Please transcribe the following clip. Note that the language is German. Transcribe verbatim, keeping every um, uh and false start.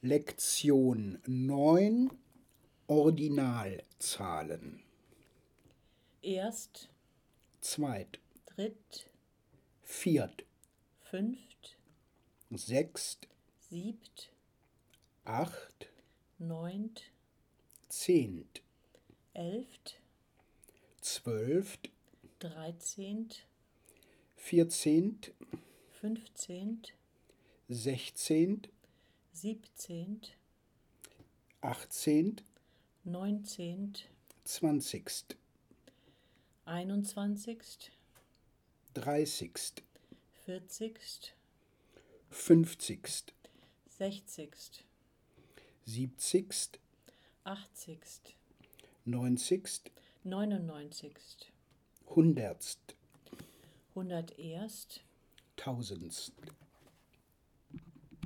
Lektion neun Ordinalzahlen. Erst, Zweit, dritt, viert, fünft, sechst, siebt, acht, neunt, zehnt, elft, zwölft, dreizehnt, vierzehnt, fünfzehnt, sechzehnt, siebzehnt, achtzehnt, neunzehnt, zwanzigst, einundzwanzigst, dreißigst, vierzigst, fünfzigst, sechzigst, siebzigst, achtzigst, neunzigst, neunundneunzigst, hundertst, hunderterst, tausendst.